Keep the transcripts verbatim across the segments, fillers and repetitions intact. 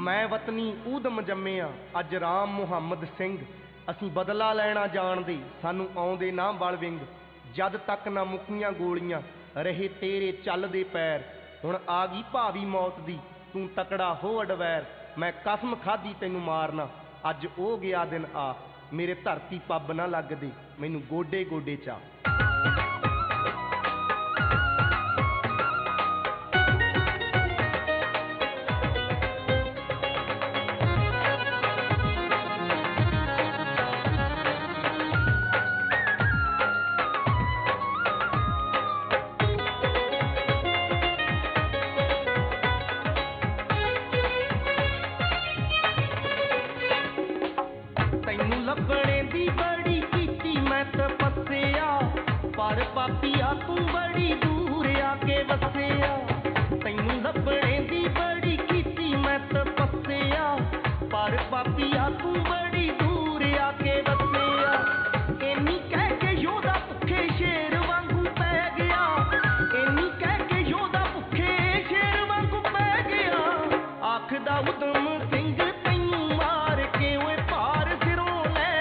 मैं वतनी ऊधम जम्मिया अज राम मुहम्मद सिंह। असीं बदला लैना जाणदे सानू आउंदे ना बल विंग। जद तक ना मुक्कियां गोलियां रहे तेरे चलदे पैर। हुण आ गई भावी मौत दी तू तकड़ा हो अडवैर। मैं कसम खाधी तैनू मारना अज ओ गया दिन आ। मेरे धरती पब ना लगदे मैनू गोडे गोडे चा। लभणे दी बड़ी कीती मैं तपस्या पर पापिया तू बड़ी दूर आके वसिया। तैनू लभणे दी बड़ी कीती मैं तपस्या पर पापिया तू बड़ी दूर आके वसिया। इन्नी कह के योदा भुखे शेर वांगू पै गया। इन्नी कह के योदा भुखे शेर वांगू पै गया। आखदा उधम सिंह तैनू मार के ओए पार सिरों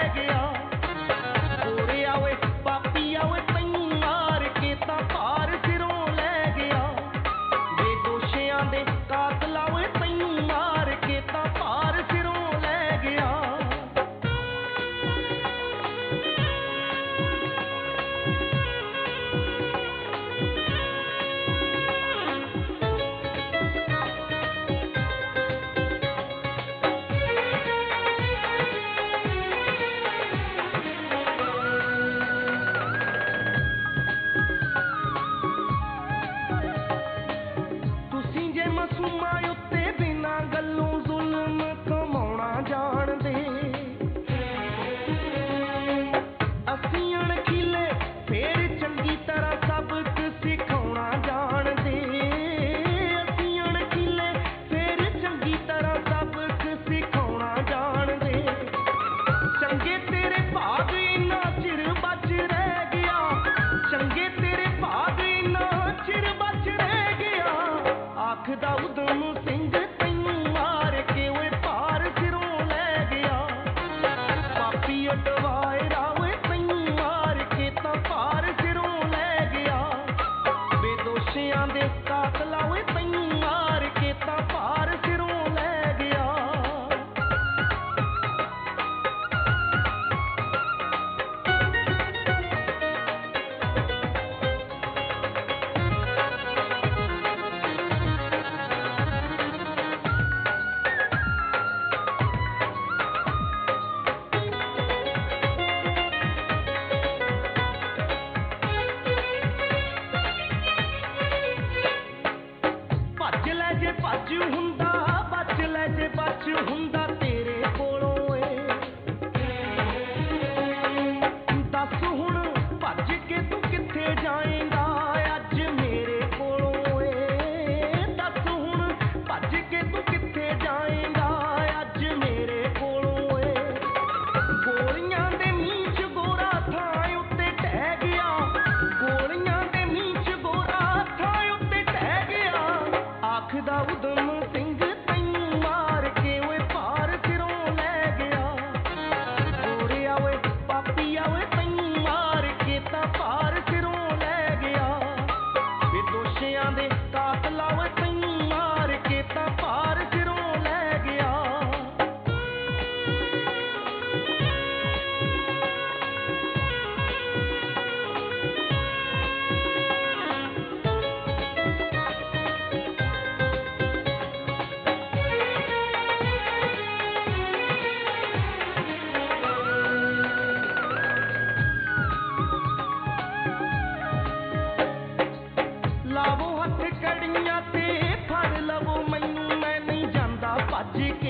आखदा उधम सिंह तैनू मार के ओए पार सिरों लै गया। पापी अटवाएरा ओए तैनू मार के तां पार सिरों लै गया। बेदोशियां दे कातला ओए तैनू मार के तां पार सिरों लै गया। भज हुंदा बच लै जे बच हुंदा तेरे कोलों ए। दस हुण भज के तू किथे जाएगा अज मेरे कोलों ए। दस हुण भज के तू किथे जाएगा अज मेरे कोलों ए। गोलियां दे मींह च गोरा थां उत्ते ढह गया। गोलियां दे मींह च गोरा थां उत्ते ढह गया। आखदा उधम सिंह तैनू मार के ओए पार सिरों लै गया। गोरिया ओए पापिया ओए तैनू मार के तां पार सिरों लै गया। बेदोशियां दे कातला ओए तैनू मार के तां पार सिरों लै गया। लावो हथ कड़ियां ते फड़ लवो मैनू मैं नहीं जांदा भज के।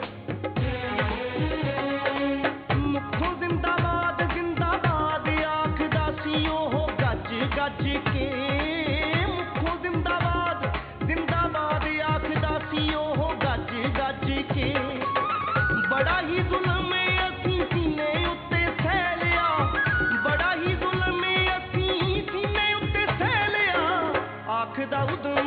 मुखों जिंदाबाद जिंदाबाद आखदा सी ओह गज गज के। मुखों जिंदाबाद जिंदाबाद आखदा सी ओह गज गज के। बड़ा ही जुल्म असीं सीने उत्ते सह लिया। बड़ा ही जुल्म असीं सीने उत्ते सह लिया। आखदा उधम